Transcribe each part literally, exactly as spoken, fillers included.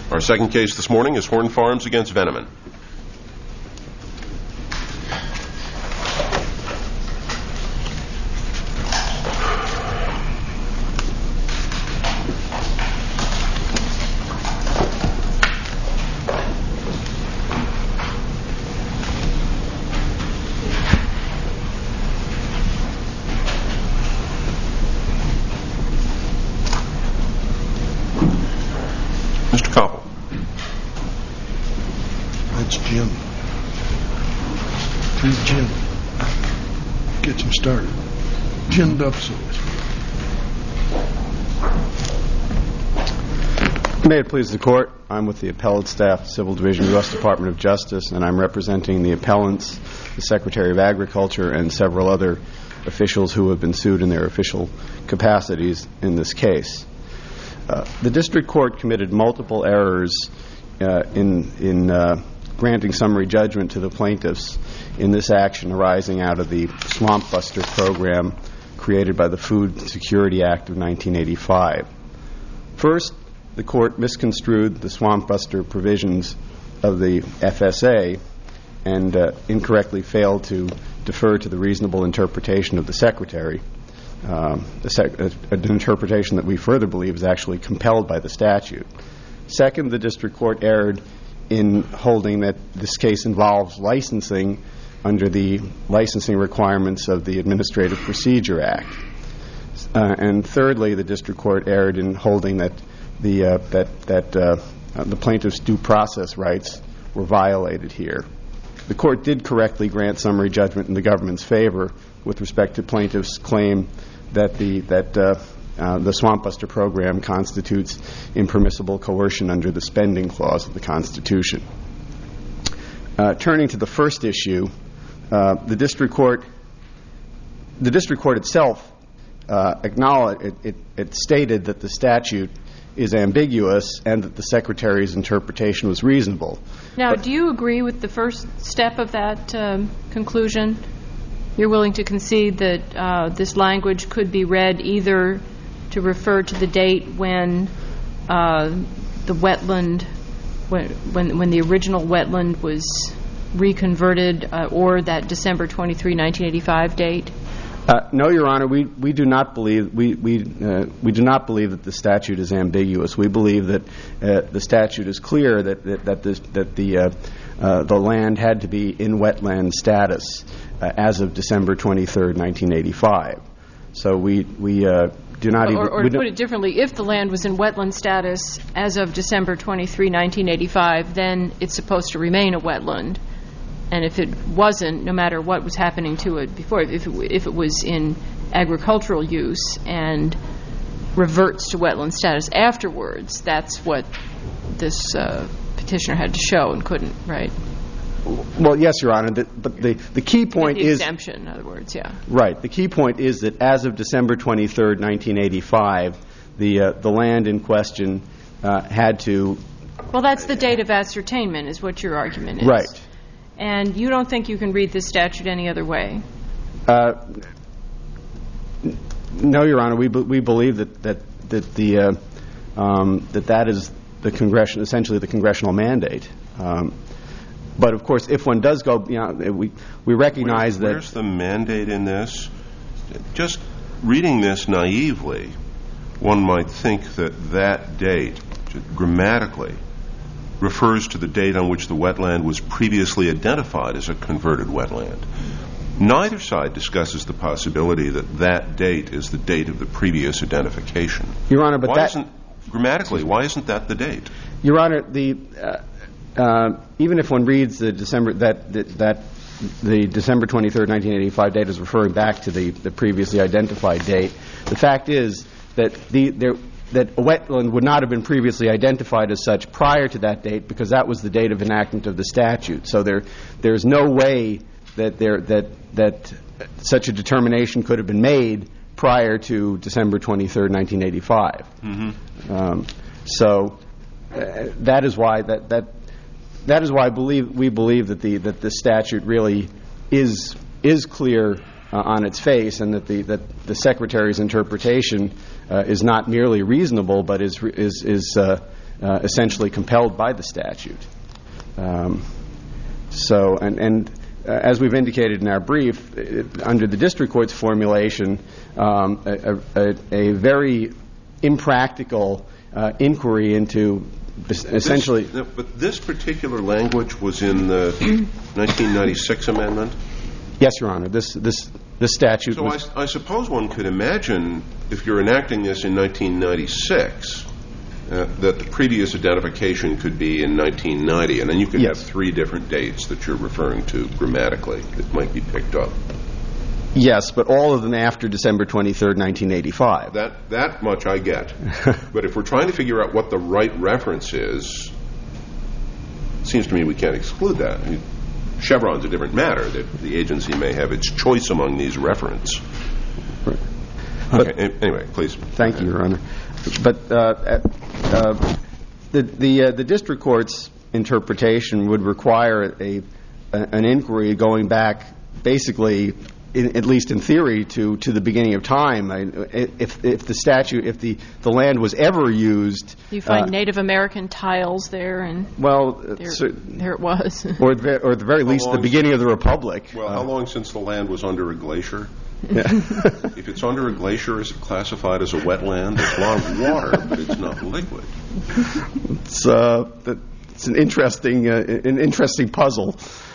Our second case this morning is Horn Farms against Veneman. Mister Koppel. That's Jim. He's Jim. Gets him started. Ginned up so to speak. May it please the Court, I'm with the Appellate Staff, Civil Division, U S Department of Justice, and I'm representing the appellants, the Secretary of Agriculture, and several other officials who have been sued in their official capacities in this case. Uh, the District Court committed multiple errors uh, in, in uh, granting summary judgment to the plaintiffs in this action arising out of the Swamp Buster program created by the Food Security Act of nineteen eighty-five. First, the Court misconstrued the Swamp Buster provisions of the F S A and uh, incorrectly failed to defer to the reasonable interpretation of the Secretary. Um, a sec- a, an interpretation that we further believe is actually compelled by the statute. Second, the District Court erred in holding that this case involves licensing under the licensing requirements of the Administrative Procedure Act. Uh, and thirdly, the District Court erred in holding that the uh, that that uh, uh, the plaintiff's due process rights were violated here. The Court did correctly grant summary judgment in the government's favor with respect to plaintiffs' claim that the that uh, uh, the Swamp Buster program constitutes impermissible coercion under the spending clause of the Constitution. Uh, turning to the first issue, uh, the district court the district court itself uh, acknowledged it, it, it stated that the statute is ambiguous and that the Secretary's interpretation was reasonable. Now, but do you agree with the first step of that um, conclusion? You're willing to concede that uh, this language could be read either to refer to the date when uh, the wetland, when, when when the original wetland was reconverted, uh, or that December twenty-third, nineteen eighty-five date? Uh, no, Your Honor. We we do not believe we we uh, we do not believe that the statute is ambiguous. We believe that uh, the statute is clear that that that, this, that the uh, uh, the land had to be in wetland status uh, as of December twenty-third, nineteen eighty-five. So we we uh, do not or, even. Or we to put it differently, if the land was in wetland status as of December twenty-third, nineteen eighty-five, then it's supposed to remain a wetland. And if it wasn't, no matter what was happening to it before, if it, if it was in agricultural use and reverts to wetland status afterwards, that's what this uh, petitioner had to show and couldn't, right? Well, yes, Your Honor. The, but the, the key point the is... exemption, in other words, yeah. Right. The key point is that as of December twenty-third, nineteen eighty-five, the, uh, the land in question uh, had to... Well, that's the date of ascertainment is what your argument is. Right. And you don't think you can read this statute any other way? Uh, no, Your Honor. We be, we believe that that that the uh, um, that that is the congressional, essentially the congressional mandate. Um, but of course, if one does go, you know, we we recognize Where's, that. Where's the mandate in this? Just reading this naively, one might think that that date, grammatically, refers to the date on which the wetland was previously identified as a converted wetland. Neither side discusses the possibility that that date is the date of the previous identification. Your Honor, but why that... Isn't, grammatically, why isn't that the date? Your Honor, the uh, uh, even if one reads the December that that, that the December twenty-third, nineteen eighty-five date is referring back to the, the previously identified date, the fact is that the there. that a wetland would not have been previously identified as such prior to that date because that was the date of enactment of the statute. So there, there's no way that there that that such a determination could have been made prior to December twenty-third, nineteen eighty-five. Mm-hmm. Um, so uh, that is why that that that is why I believe we believe that the that the statute really is is clear Uh, on its face, and that the that the Secretary's interpretation uh, is not merely reasonable, but is is is uh, uh, essentially compelled by the statute. Um, so, and, and uh, as we've indicated in our brief, it, under the district court's formulation, um, a, a, a very impractical uh, inquiry into essentially. This, but this particular language was in the nineteen ninety-six amendment? Yes, Your Honor. This this this statute. So was, I, I suppose one could imagine, if you're enacting this in nineteen ninety-six, uh, that the previous identification could be in nineteen ninety, and then you could yes. have three different dates that you're referring to grammatically that might be picked up. Yes, but all of them after December twenty-third, nineteen eighty-five. That that much I get. But if we're trying to figure out what the right reference is, it seems to me we can't exclude that. I mean, Chevron's a different matter. That the agency may have its choice among these reference. Right. Okay. Anyway, please. Thank you, Your Honor. But uh, uh, the the uh, the district court's interpretation would require a, a an inquiry going back, basically, in, at least in theory, to, to the beginning of time. I, if if the statute, if the, the land was ever used, you find uh, Native American tiles there, and well, there, so, there it was, or at, or at the very least, the beginning of the Republic. Well, uh, how long since the land was under a glacier? Yeah. If it's under a glacier, is it classified as a wetland? There's a lot of water, but it's not liquid. It's uh, it's an interesting uh, an interesting puzzle.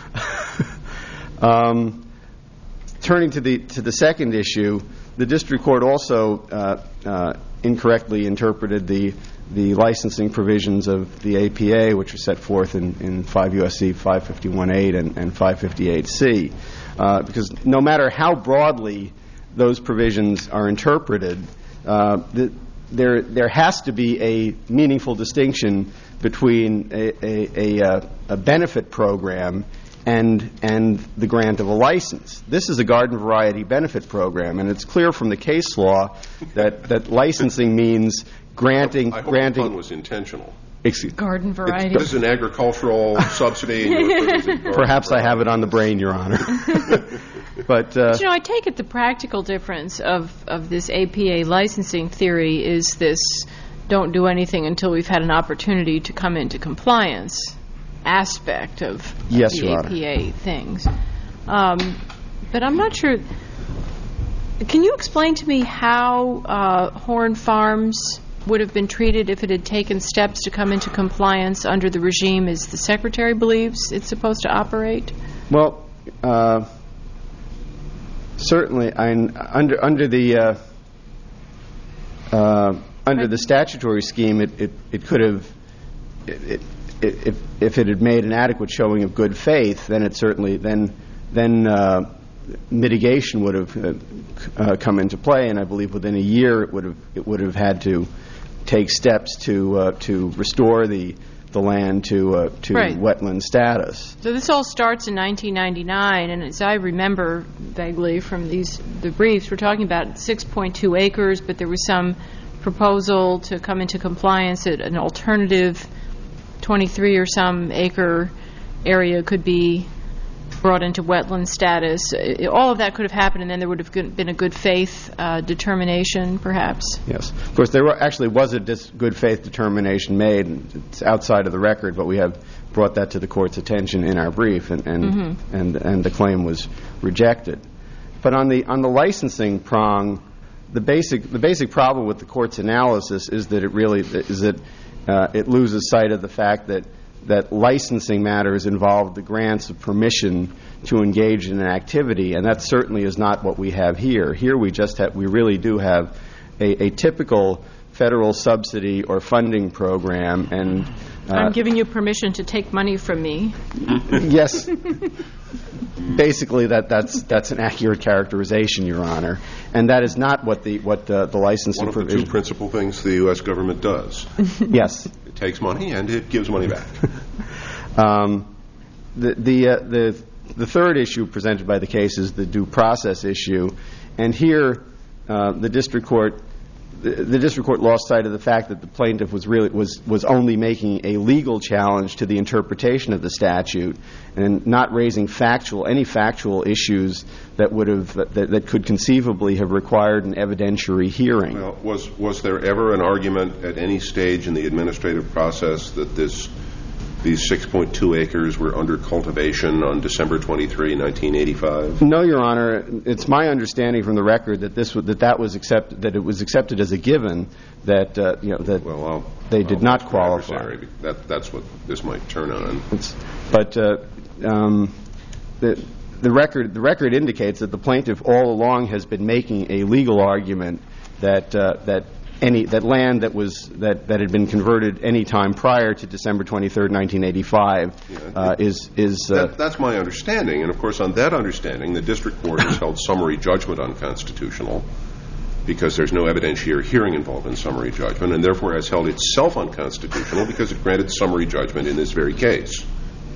um, turning to the to the second issue, the district court also uh, uh, incorrectly interpreted the the licensing provisions of the A P A, which are set forth in, in five U S C five fifty-one eight and, and five fifty-eight C. Uh, because no matter how broadly those provisions are interpreted, uh, the, there there has to be a meaningful distinction between a, a, a, a benefit program and and the grant of a license. This is a garden variety benefit program, and it's clear from the case law that, that licensing means granting I hope granting. the pun was intentional. garden variety. This is an agricultural subsidy. Perhaps I have it on the brain, Your Honor. But, uh, but, you know, I take it the practical difference of, of this A P A licensing theory is this don't do anything until we've had an opportunity to come into compliance aspect of yes, the Your A P A Honor. Things. Um, but I'm not sure. Can you explain to me how uh, Horn Farms would have been treated if it had taken steps to come into compliance under the regime as the Secretary believes it's supposed to operate? Well, uh, certainly, I, under under the uh, uh, under the statutory scheme, it, it, it could have, it, it, if if it had made an adequate showing of good faith, then it certainly then then uh, mitigation would have uh, uh, come into play, and I believe within a year it would have it would have had to take steps to uh, to restore the the land to uh, to right. wetland status. So this all starts in nineteen ninety-nine, and as I remember vaguely from these the briefs, we're talking about six point two acres, but there was some proposal to come into compliance at an alternative twenty-three or some acre area could be brought into wetland status. It, all of that could have happened, and then there would have been a good faith uh, determination, perhaps. Yes. Of course, there were, actually was a dis- good faith determination made. It's outside of the record, but we have brought that to the court's attention in our brief, and and, mm-hmm. and, and the claim was rejected. But on the on the licensing prong, the basic the basic problem with the court's analysis is that it really is that uh, it loses sight of the fact that that licensing matters involve the grants of permission to engage in an activity, and that certainly is not what we have here. Here we just have, we really do have a, a typical federal subsidy or funding program, and uh, I'm giving you permission to take money from me. Yes. Basically, that, that's that's an accurate characterization, Your Honor, and that is not what the what uh, the licensing provision. One of the two principal things the U S government does. Yes. It takes money and it gives money back. um, the the uh, the the third issue presented by the case is the due process issue, and here uh, the district court the, the district court lost sight of the fact that the plaintiff was really was was only making a legal challenge to the interpretation of the statute and not raising factual any factual issues that would have that, that could conceivably have required an evidentiary hearing. Well, was was there ever an argument at any stage in the administrative process that this these six point two acres were under cultivation on December twenty-third, nineteen eighty-five? No, Your Honor. It's my understanding from the record that this that that was accepted that it was accepted as a given that uh, you know that well, I'll, they did I'll not qualify. That that's what this might turn on. It's, but uh, um, the the record the record indicates that the plaintiff all along has been making a legal argument that uh, that. Any that land that was that, that had been converted any time prior to December twenty-third, nineteen eighty-five, yeah, uh, is is uh, that, that's my understanding, and of course, on that understanding, the district court has held summary judgment unconstitutional because there's no evidentiary hearing involved in summary judgment, and therefore has held itself unconstitutional because it granted summary judgment in this very case.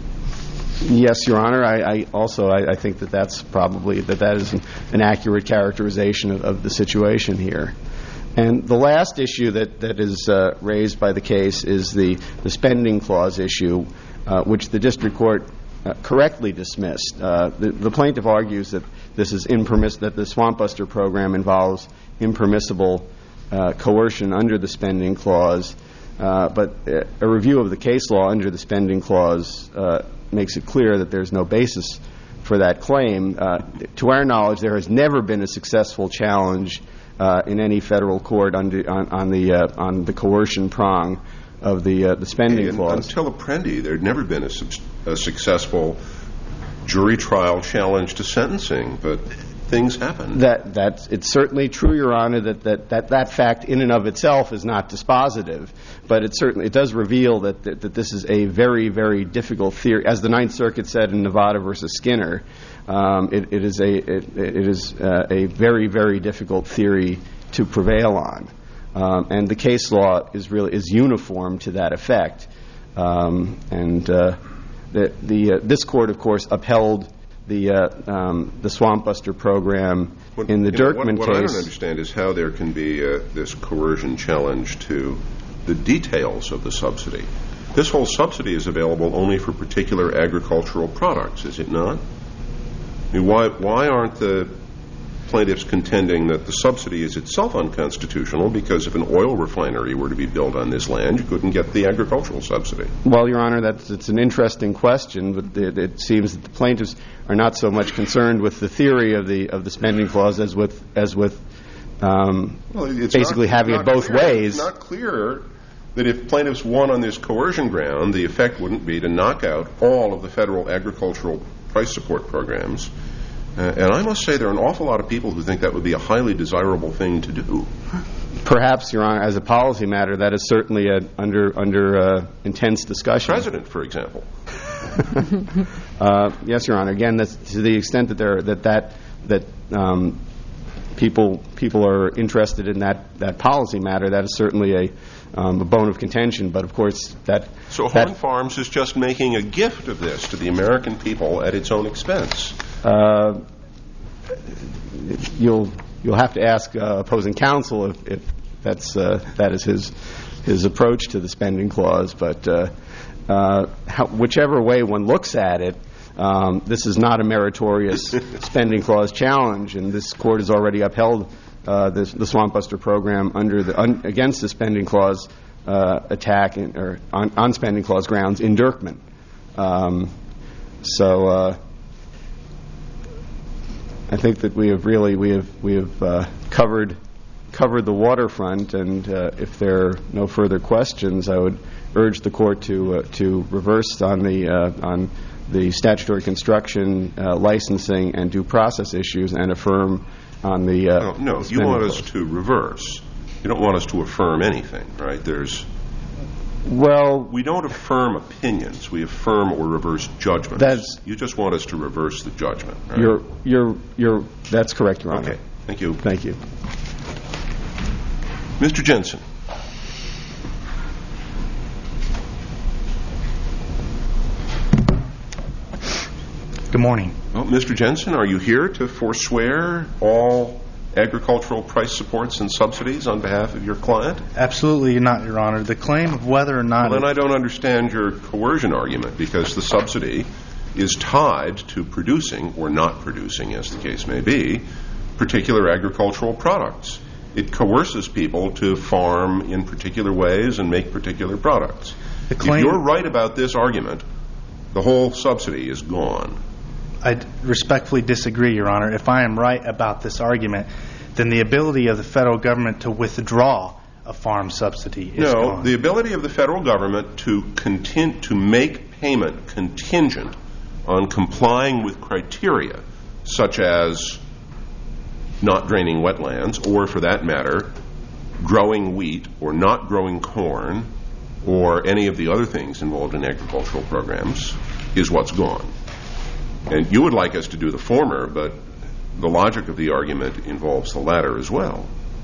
Yes, Your Honor. I, I also I, I think that that's probably that that is an, an accurate characterization of, of the situation here. And the last issue that, that is uh, raised by the case is the, the spending clause issue, uh, which the district court uh, correctly dismissed. Uh, the, the plaintiff argues that this is impermiss- that the Swamp Buster program involves impermissible uh, coercion under the spending clause, uh, but a review of the case law under the spending clause uh, makes it clear that there's no basis for that claim. Uh, to our knowledge, there has never been a successful challenge Uh, in any federal court on, on, on the uh, on the coercion prong of the uh, the spending and clause. Until Apprendi, there had never been a, a successful jury trial challenge to sentencing, but things happen. That that's it's certainly true, Your Honor, that, that, that, that fact in and of itself is not dispositive, but it certainly it does reveal that, that that this is a very very difficult theory, as the Ninth Circuit said in Nevada versus Skinner. Um, it, it is a it, it is uh, a very very difficult theory to prevail on, um, and the case law is really is uniform to that effect. Um, and uh, the the uh, this court, of course, upheld the uh, um, the Swamp Buster program what, in the Dirkman know, what, what case. What I don't understand is how there can be uh, this coercion challenge to the details of the subsidy. This whole subsidy is available only for particular agricultural products, is it not? I mean, why, why aren't the plaintiffs contending that the subsidy is itself unconstitutional because if an oil refinery were to be built on this land, you couldn't get the agricultural subsidy? Well, Your Honor, that's it's an interesting question, but it, it seems that the plaintiffs are not so much concerned with the theory of the of the spending clause as with as with um, well, it's basically not, having not it both clear, ways. It's not clear that if plaintiffs won on this coercion ground, the effect wouldn't be to knock out all of the federal agricultural price support programs. Uh, and I must say there are an awful lot of people who think that would be a highly desirable thing to do. Perhaps, Your Honor, as a policy matter, that is certainly a, under under uh, intense discussion. President, for example. uh, yes, Your Honor. Again, that's to the extent that there that that that um, people people are interested in that, that policy matter, that is certainly a um, a bone of contention. But of course, that so Horn Farms is just making a gift of this to the American people at its own expense. Uh, you'll you'll have to ask uh, opposing counsel if, if that's uh, that is his his approach to the spending clause. But uh, uh, how, whichever way one looks at it, um, this is not a meritorious spending clause challenge, and this court has already upheld uh, this, the Swamp Buster program under the un, against the spending clause uh, attack in, or on, on spending clause grounds in Dirkman. Um, so. Uh, I think that we have really we have we have uh, covered covered the waterfront, and uh, if there are no further questions, I would urge the court to uh, to reverse on the uh, on the statutory construction, uh, licensing, and due process issues, and affirm on the. Uh, no, no the you want clause. us to reverse. You don't want us to affirm anything, right? There's. Well, we don't affirm opinions. We affirm or reverse judgments. That's, you just want us to reverse the judgment, right? You're, you're, you're. That's correct, Your Honor. Okay. Thank you. Thank you, Mister Jensen. Good morning. Well, Mister Jensen, are you here to forswear all agricultural price supports and subsidies on behalf of your client? Absolutely not, Your Honor. The claim of whether or not... Well, then I don't understand your coercion argument, because the subsidy is tied to producing, or not producing, as the case may be, particular agricultural products. It coerces people to farm in particular ways and make particular products. The claim... If you're right about this argument, the whole subsidy is gone. I respectfully disagree, Your Honor. If I am right about this argument, then the ability of the federal government to withdraw a farm subsidy is no, gone. No, the ability of the federal government to contin- to make payment contingent on complying with criteria such as not draining wetlands, or for that matter, growing wheat or not growing corn, or any of the other things involved in agricultural programs, is what's gone. And you would like us to do the former, but the logic of the argument involves the latter as well.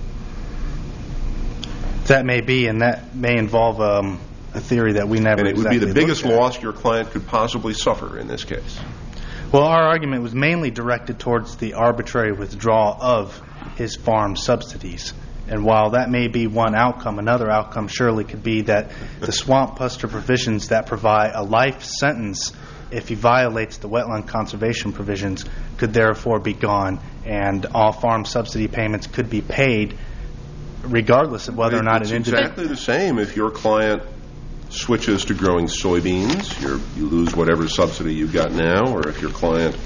That may be, and that may involve um, a theory that we never And it would exactly be the biggest looked at. loss your client could possibly suffer in this case. Well, our argument was mainly directed towards the arbitrary withdrawal of his farm subsidies. And while that may be one outcome, another outcome surely could be that the swamp buster provisions that provide a life sentence if he violates the wetland conservation provisions could therefore be gone, and all farm subsidy payments could be paid regardless of whether or not it's an individual... exactly the same if your client switches to growing soybeans, you're, you lose whatever subsidy you've got now, or if your client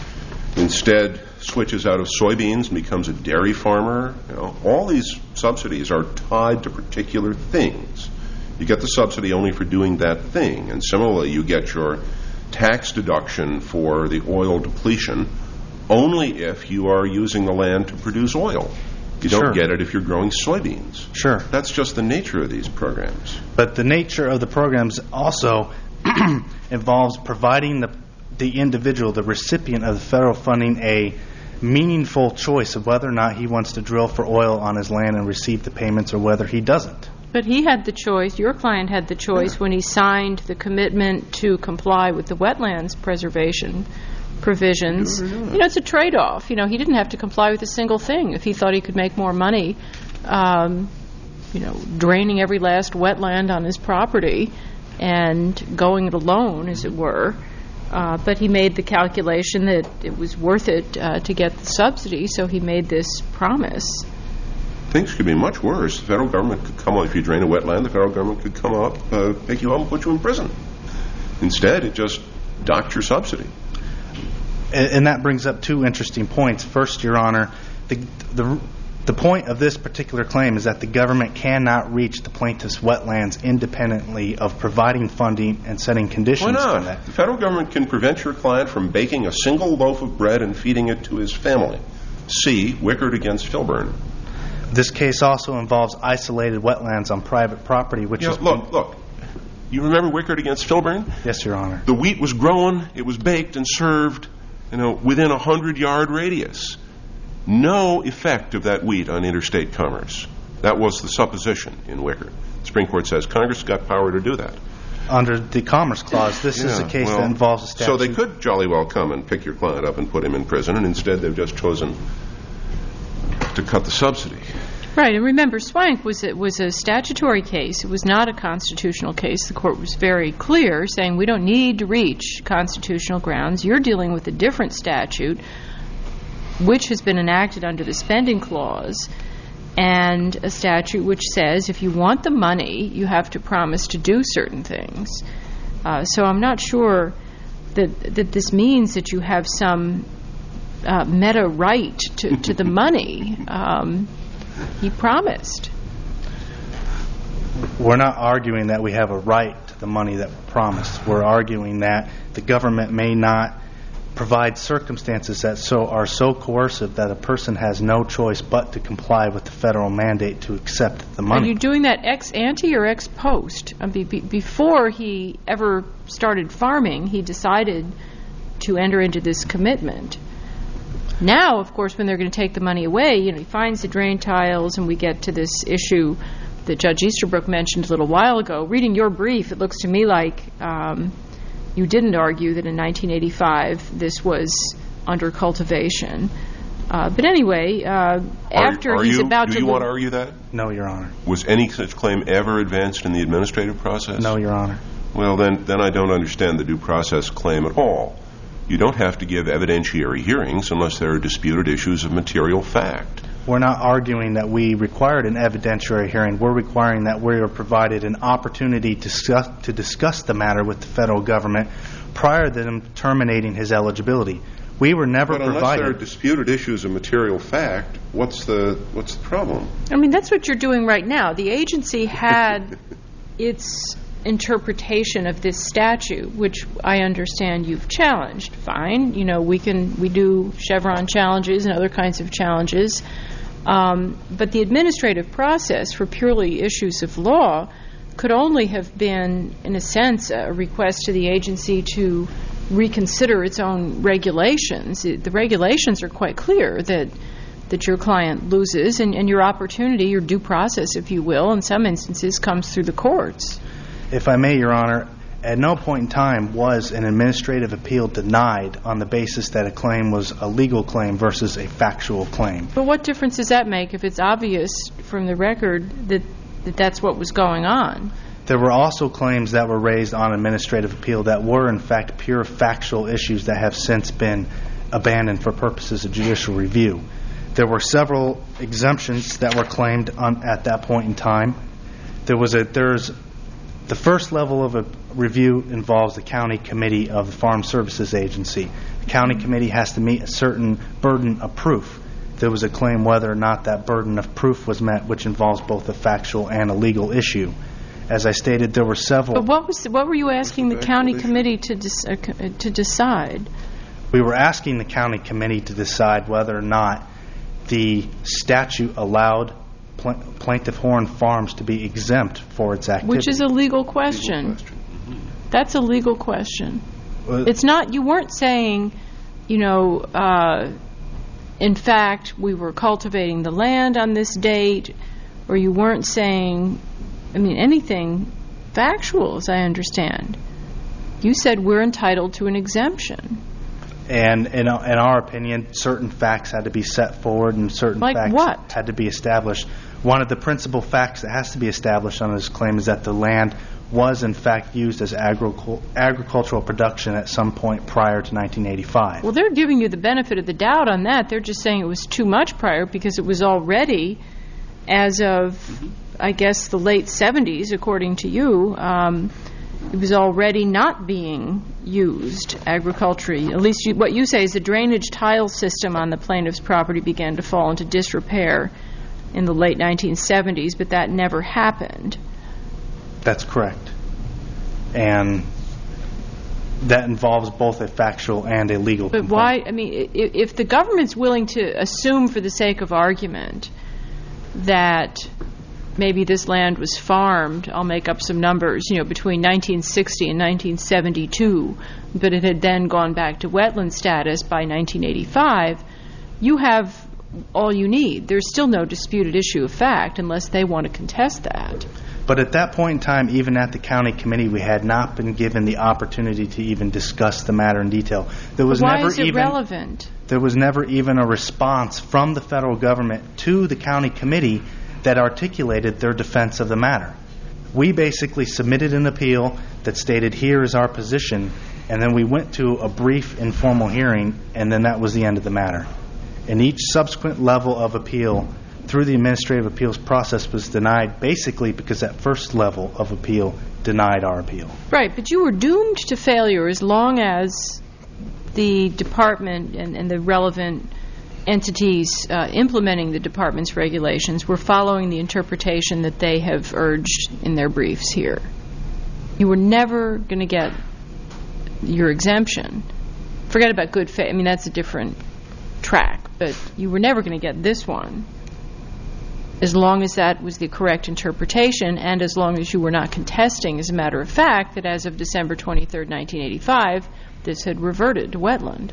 instead switches out of soybeans and becomes a dairy farmer. You know, all these subsidies are tied to particular things. You get the subsidy only for doing that thing, and similarly you get your tax deduction for the oil depletion only if you are using the land to produce oil. You don't Sure. get it if you're growing soybeans. Sure. That's just the nature of these programs. But the nature of the programs also involves providing the, the individual, the recipient of the federal funding, a meaningful choice of whether or not he wants to drill for oil on his land and receive the payments, or whether he doesn't. But he had the choice, your client had the choice, when he signed the commitment to comply with the wetlands preservation provisions. You know, it's a trade-off. You know, he didn't have to comply with a single thing if he thought he could make more money, um, you know, draining every last wetland on his property and going it alone, as it were. Uh, but he made the calculation that it was worth it uh, to get the subsidy, so he made this promise. Things could be much worse. The federal government could come up, if you drain a wetland, the federal government could come up, uh, take you home and put you in prison. Instead, it just docked your subsidy. And, and that brings up two interesting points. First, Your Honor, the, the, the point of this particular claim is that the government cannot reach the plaintiff's wetlands independently of providing funding and setting conditions Why for not? that. The federal government can prevent your client from baking a single loaf of bread and feeding it to his family. See Wickard against Filburn. This case also involves isolated wetlands on private property, which You know, is... look, look. You remember Wickard against Filburn? Yes, Your Honor. The wheat was grown, it was baked and served, you know, within a hundred-yard radius. No effect of that wheat on interstate commerce. That was the supposition in Wickard. The Supreme Court says Congress got power to do that. Under the Commerce Clause, this Yeah, is a case well, that involves a statute. So they could jolly well come and pick your client up and put him in prison, and instead they've just chosen to cut the subsidy. Right, and remember, Swank was a, was a statutory case. It was not a constitutional case. The court was very clear, saying we don't need to reach constitutional grounds. You're dealing with a different statute, which has been enacted under the spending clause, and a statute which says if you want the money, you have to promise to do certain things. Uh, so I'm not sure that that this means that you have some uh, meta right to, to the money. Um, he promised. We're not arguing that we have a right to the money that we promised. We're arguing that the government may not provide circumstances that so are so coercive that a person has no choice but to comply with the federal mandate to accept the money. Are you doing that ex ante or ex post? I mean, be, before he ever started farming, he decided to enter into this commitment. Now, of course, when they're going to take the money away, you know, he finds the drain tiles, and we get to this issue that Judge Easterbrook mentioned a little while ago. Reading your brief, it looks to me like um, you didn't argue that in nineteen eighty-five this was under cultivation. Uh, but anyway, uh, Are- after are he's you- about do to... you lo- want to argue that? No, Your Honor. Was any such claim ever advanced in the administrative process? No, Your Honor. Well, then, then I don't understand the due process claim at all. You don't have to give evidentiary hearings unless there are disputed issues of material fact. We're not arguing that we required an evidentiary hearing. We're requiring that we are provided an opportunity to discuss, to discuss the matter with the federal government prior to them terminating his eligibility. We were never But unless provided... there are disputed issues of material fact, what's the what's the problem? I mean, that's what you're doing right now. The agency had its interpretation of this statute, which I understand you've challenged. Fine. You know, we can, we do Chevron challenges and other kinds of challenges. Um, but the administrative process for purely issues of law could only have been, in a sense, a request to the agency to reconsider its own regulations. It, the regulations are quite clear that that your client loses, and, and your opportunity, your due process, if you will, in some instances, comes through the courts. If I may, Your Honor, at no point in time was an administrative appeal denied on the basis that a claim was a legal claim versus a factual claim. But what difference does that make if it's obvious from the record that, that that's what was going on? There were also claims that were raised on administrative appeal that were, in fact, pure factual issues that have since been abandoned for purposes of judicial review. There were several exemptions that were claimed on, at that point in time. There was a there's the first level of a review involves the county committee of the Farm Services Agency. The county committee has to meet a certain burden of proof. There was a claim whether or not that burden of proof was met, which involves both a factual and a legal issue. As I stated, there were several. But what was the, what were you asking the the county factual committee to dis, uh, c- uh, to decide? We were asking the county committee to decide whether or not the statute allowed pl- Plaintiff Horn Farms to be exempt for its activity. Which is a legal question. Legal question. That's a legal question. Uh, It's not, you weren't saying, you know, uh, in fact, we were cultivating the land on this date, or you weren't saying, I mean, anything factual, as I understand. You said we're entitled to an exemption. And in, in our opinion, certain facts had to be set forward and certain Like facts what? had to be established. One of the principal facts that has to be established on this claim is that the land was, in fact, used as agricul- agricultural production at some point prior to nineteen eighty-five. Well, they're giving you the benefit of the doubt on that. They're just saying it was too much prior because it was already, as of, I guess, the late seventies, according to you, um, it was already not being used agriculturally. At least you, what you say is the drainage tile system on the plaintiff's property began to fall into disrepair in the late nineteen seventies, but that never happened. That's correct. And that involves both a factual and a legal But component. why, I mean, i- if the government's willing to assume for the sake of argument that maybe this land was farmed, I'll make up some numbers, you know, between nineteen sixty and nineteen seventy-two, but it had then gone back to wetland status by nineteen eighty-five, you have all you need. There's still no disputed issue of fact unless they want to contest that. But at that point in time, even at the county committee, we had not been given the opportunity to even discuss the matter in detail. There was Why never is it even relevant? there was never even a response from the federal government to the county committee that articulated their defense of the matter. We basically submitted an appeal that stated, here is our position, and then we went to a brief informal hearing, and then that was the end of the matter. And each subsequent level of appeal through the administrative appeals process was denied basically because that first level of appeal denied our appeal. Right, but you were doomed to failure as long as the department and, and the relevant entities uh, implementing the department's regulations were following the interpretation that they have urged in their briefs here. You were never going to get your exemption. Forget about good faith. I mean, that's a different track, but you were never going to get this one as long as that was the correct interpretation and as long as you were not contesting, as a matter of fact, that as of December twenty-third, nineteen eighty-five, this had reverted to wetland.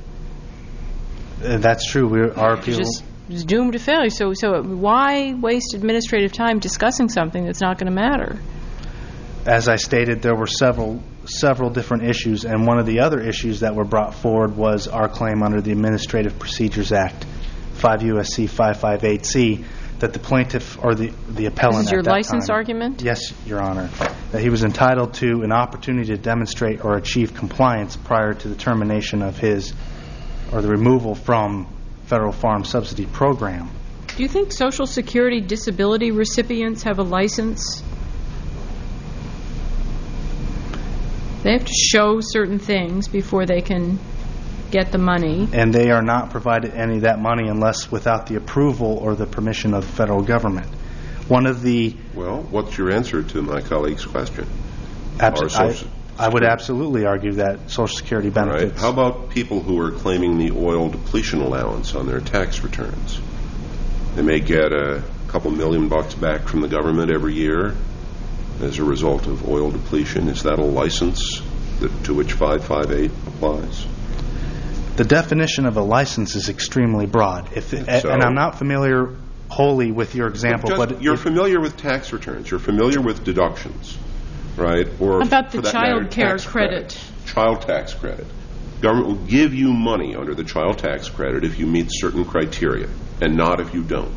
Uh, that's true. We're, our appeal. Just, just doomed to failure. So, so why waste administrative time discussing something that's not going to matter? As I stated, there were several several different issues, and one of the other issues that were brought forward was our claim under the Administrative Procedures Act five U S C five fifty-eight C, that the plaintiff or the, the appellant This is your at that license time- argument? Yes, Your Honor. That he was entitled to an opportunity to demonstrate or achieve compliance prior to the termination of his, or the removal from federal farm subsidy program. Do you think Social Security disability recipients have a license? They have to show certain things before they can get the money. And they are not provided any of that money unless without the approval or the permission of the federal government. One of the... Well, what's your answer to my colleague's question? Abs- Or I, Social I would Security. absolutely argue that Social Security Right. benefits... How about people who are claiming the oil depletion allowance on their tax returns? They may get a couple million bucks back from the government every year as a result of oil depletion. Is that a license that, to which five fifty-eight applies? The definition of a license is extremely broad. If it, So- and I'm not familiar wholly with your example, Just- but you're if- familiar with tax returns. You're familiar with deductions, right? Or About the for that child matter, care tax credit. Child tax credit. Government will give you money under the child tax credit if you meet certain criteria, and not if you don't.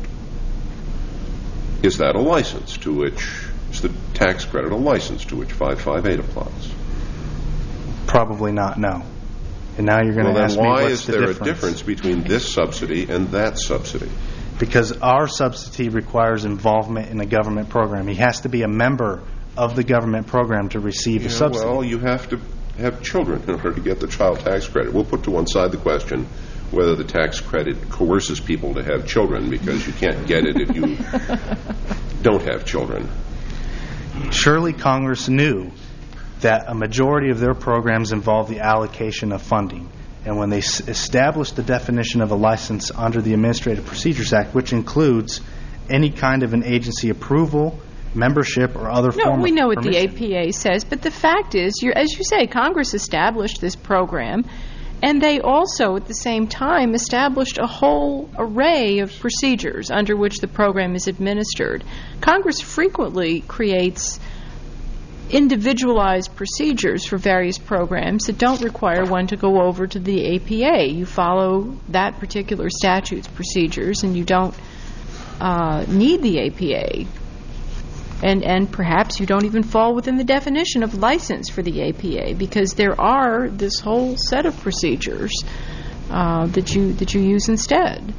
Is that a license to which, is the tax credit a license to which five fifty-eight applies? probably not, no. And now you're going Well, to then ask me why what's is the there difference. a difference between this subsidy and that subsidy? Because our subsidy requires involvement in a government program. He has to be a member of the government program to receive the Yeah, subsidy. well, you have to have children in order to get the child tax credit. We'll put to one side the question whether the tax credit coerces people to have children, because you can't get it if you don't have children. Surely Congress knew that a majority of their programs involve the allocation of funding. And when they s- established the definition of a license under the Administrative Procedures Act, which includes any kind of an agency approval, membership, or other No, form we of know what the A permission. P A says, but the fact is, you're, as you say, Congress established this program, and they also, at the same time, established a whole array of procedures under which the program is administered. Congress frequently creates individualized procedures for various programs that don't require one to go over to the A P A. You follow that particular statute's procedures, and you don't uh, need the A P A. And and perhaps you don't even fall within the definition of license for the A P A, because there are this whole set of procedures uh, that you that you use instead.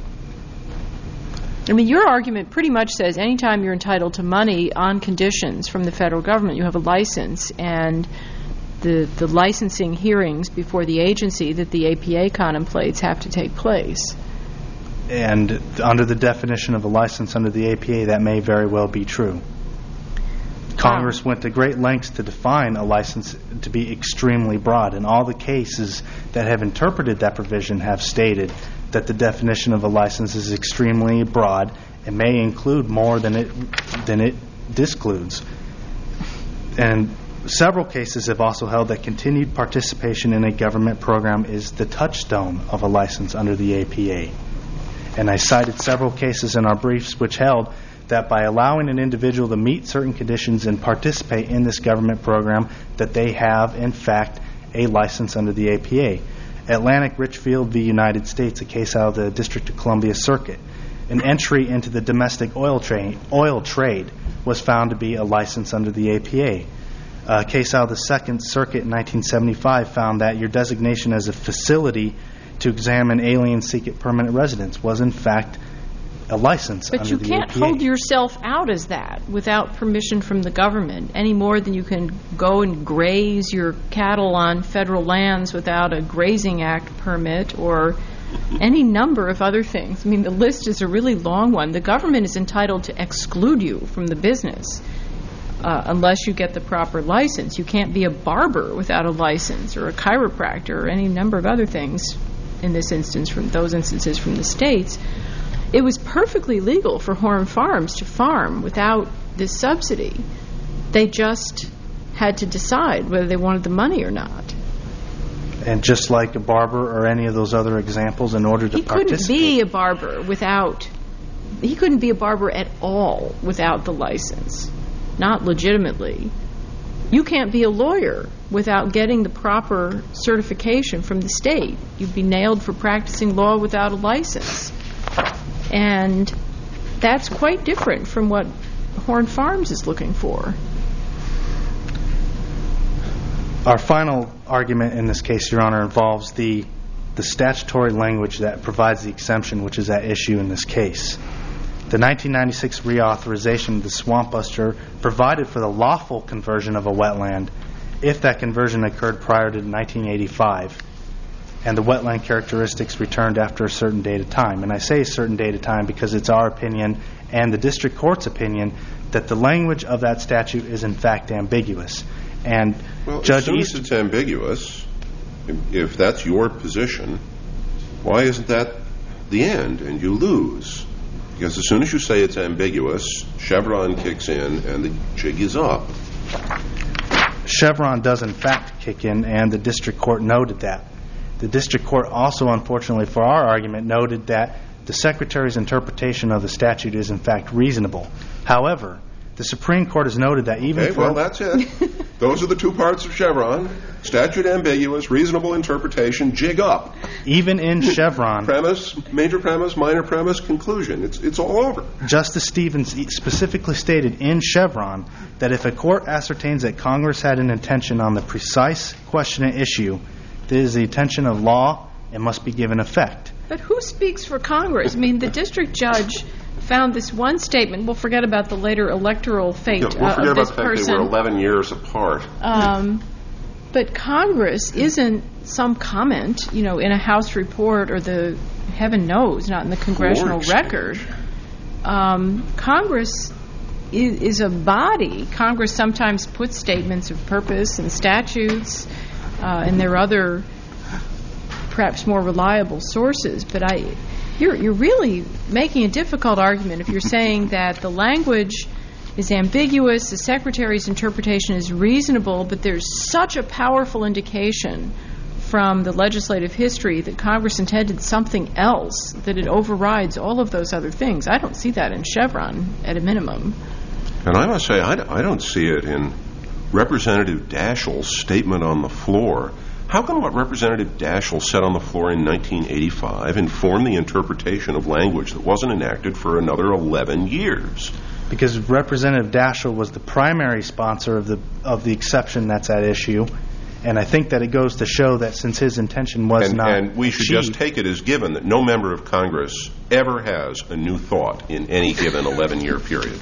I mean, your argument pretty much says anytime you're entitled to money on conditions from the federal government, you have a license, and the the licensing hearings before the agency that the A P A contemplates have to take place. And under the definition of a license under the A P A, that may very well be true. Congress went to great lengths to define a license to be extremely broad, and all the cases that have interpreted that provision have stated that the definition of a license is extremely broad and may include more than it than it discludes. And several cases have also held that continued participation in a government program is the touchstone of a license under the A P A. And I cited several cases in our briefs which held that by allowing an individual to meet certain conditions and participate in this government program, that they have, in fact, a license under the A P A. Atlantic Richfield v. United States, a case out of the District of Columbia Circuit. An entry into the domestic oil, tra- oil trade was found to be a license under the A P A. A case out of the Second Circuit in nineteen seventy-five found that your designation as a facility to examine aliens seeking permanent residence was, in fact, a license But under you the can't A P A. hold yourself out as that without permission from the government, any more than you can go and graze your cattle on federal lands without a Grazing Act permit or any number of other things. I mean, the list is a really long one. The government is entitled to exclude you from the business uh, unless you get the proper license. You can't be a barber without a license, or a chiropractor, or any number of other things in this instance, from those instances from the states. It was perfectly legal for Horn Farms to farm without this subsidy. They just had to decide whether they wanted the money or not. And just like a barber or any of those other examples, in order to He couldn't participate... be a barber without, he couldn't be a barber at all without the license. Not legitimately. You can't be a lawyer without getting the proper certification from the state. You'd be nailed for practicing law without a license. And that's quite different from what Horn Farms is looking for. Our final argument in this case, Your Honor, involves the the statutory language that provides the exemption, which is at issue in this case. The nineteen ninety-six reauthorization of the Swamp Buster provided for the lawful conversion of a wetland if that conversion occurred prior to nineteen eighty-five and the wetland characteristics returned after a certain date of time. And I say a certain date of time because it's our opinion and the district court's opinion that the language of that statute is in fact ambiguous. And well, Judge as soon East- as it's ambiguous, if, if that's your position, why isn't that the end and you lose? Because as soon as you say it's ambiguous, Chevron kicks in and the jig is up. Chevron does in fact kick in, and the district court noted that. The district court also, unfortunately for our argument, noted that the Secretary's interpretation of the statute is in fact reasonable. However, the Supreme Court has noted that even okay, for... well, that's it. Those are the two parts of Chevron. Statute ambiguous, reasonable interpretation, jig up. Even in Chevron... Premise, major premise, minor premise, conclusion. It's, it's all over. Justice Stevens specifically stated in Chevron that if a court ascertains that Congress had an intention on the precise question at issue, that is the intention of law and must be given effect. But who speaks for Congress? I mean, the district judge found this one statement. We'll forget about the later electoral fate Yeah, we'll uh, forget of this about the fact person. they were eleven years apart. Um, but Congress isn't some comment, you know, in a House report or the, heaven knows, not in the congressional Floor record. Um, Congress is, is a body. Congress sometimes puts statements of purpose and statutes, uh, and there are other perhaps more reliable sources. But I, you're, you're really making a difficult argument if you're saying that the language is ambiguous, the Secretary's interpretation is reasonable, but there's such a powerful indication from the legislative history that Congress intended something else, that it overrides all of those other things. I don't see that in Chevron, at a minimum. And I must say, I, I don't see it in Representative Daschle's statement on the floor. How can what Representative Daschle said on the floor in nineteen eighty-five inform the interpretation of language that wasn't enacted for another eleven years? Because Representative Daschle was the primary sponsor of the of the exception that's at issue, and I think that it goes to show that since his intention was and, not and we should achieved, just take it as given that no member of Congress ever has a new thought in any given eleven-year period.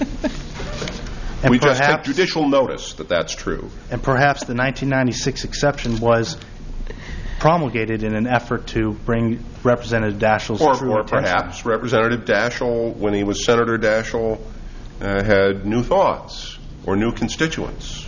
and we just perhaps, take judicial notice that that's true. And perhaps the nineteen ninety-six exception was promulgated in an effort to bring Representative Daschle's Or, true or intention. perhaps Representative Daschle, when he was Senator Daschle, uh, had new thoughts or new constituents.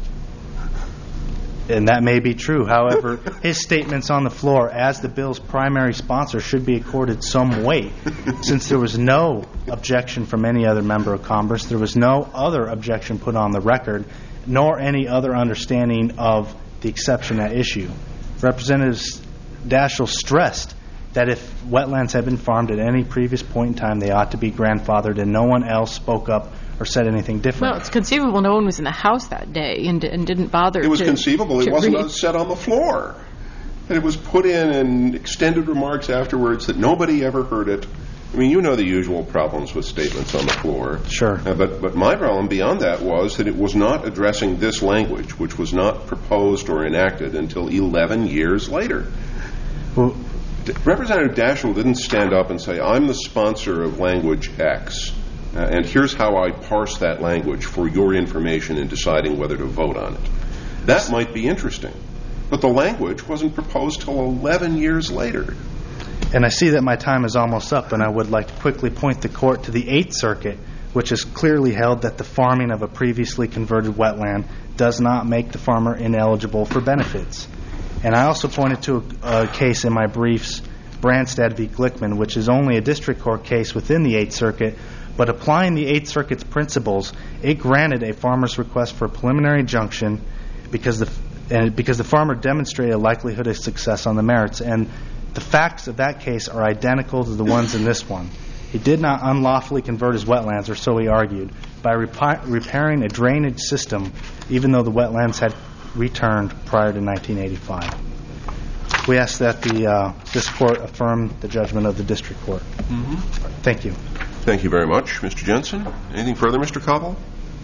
And that may be true. However, his statements on the floor as the bill's primary sponsor should be accorded some weight, since there was no objection from any other member of Congress, there was no other objection put on the record, nor any other understanding of the exception at issue. Representative Daschle stressed that if wetlands had been farmed at any previous point in time, they ought to be grandfathered, and no one else spoke up or said anything different. Well, it's conceivable no one was in the House that day and, and didn't bother to... It was conceivable it wasn't read. said on the floor. And it was put in in extended remarks afterwards that nobody ever heard it. I mean, you know the usual problems with statements on the floor. Sure. Uh, but, but my problem beyond that was that it was not addressing this language, which was not proposed or enacted until eleven years later. Well, D- Representative Daschle didn't stand up and say, I'm the sponsor of language X, uh, and here's how I parse that language for your information in deciding whether to vote on it. That might be interesting. But the language wasn't proposed till eleven years later. And I see that my time is almost up, and I would like to quickly point the court to the Eighth Circuit, which has clearly held that the farming of a previously converted wetland does not make the farmer ineligible for benefits. And I also pointed to a, a case in my briefs, Branstad v. Glickman, which is only a district court case within the Eighth Circuit, but applying the Eighth Circuit's principles, it granted a farmer's request for a preliminary injunction because the, and because the farmer demonstrated a likelihood of success on the merits. And the facts of that case are identical to the ones in this one. He did not unlawfully convert his wetlands, or so he argued, by repi- repairing a drainage system, even though the wetlands had returned prior to nineteen eighty-five. We ask that the uh, this court affirm the judgment of the district court. Mm-hmm. Thank you. Thank you very much, Mister Jensen. Anything further, Mister Koppel?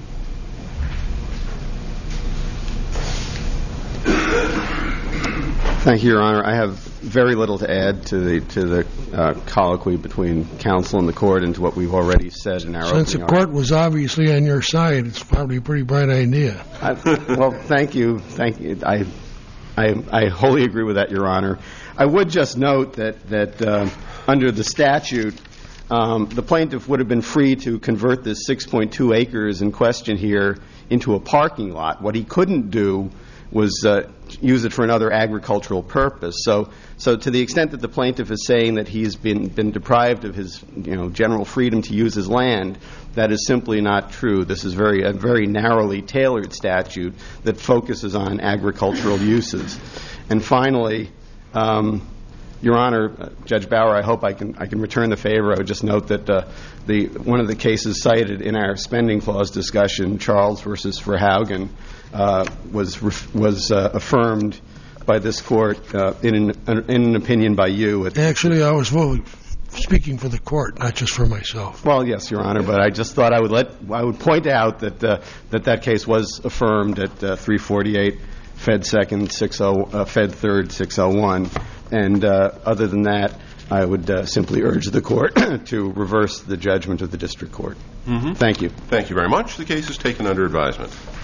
Thank you, Your Honor. I have very little to add to the to the uh, colloquy between counsel and the court and to what we've already said in our Since the opening court was obviously on your side, it's probably a pretty bright idea. I, well, thank you. Thank you. I, I, I wholly agree with that, Your Honor. I would just note that, that uh, under the statute, um, the plaintiff would have been free to convert this six point two acres in question here into a parking lot. What he couldn't do was uh, use it for another agricultural purpose. So, so to the extent that the plaintiff is saying that he's been been deprived of his, you know, general freedom to use his land, that is simply not true. This is very a very narrowly tailored statute that focuses on agricultural uses. And finally, um, Your Honor, uh, Judge Bauer, I hope I can I can return the favor. I would just note that uh, the one of the cases cited in our spending clause discussion, Charles versus Verhaugen, uh, was ref- was uh, affirmed by this court uh, in an in an opinion by you. At Actually, I was voting, speaking for the court, not just for myself. Well, yes, Your Honor, but I just thought I would let I would point out that uh, that that case was affirmed at uh, three forty-eight Fed Second six oh uh, Fed Third six oh one. And uh, other than that, I would uh, simply urge the court to reverse the judgment of the district court. Mm-hmm. Thank you. Thank you very much. The case is taken under advisement.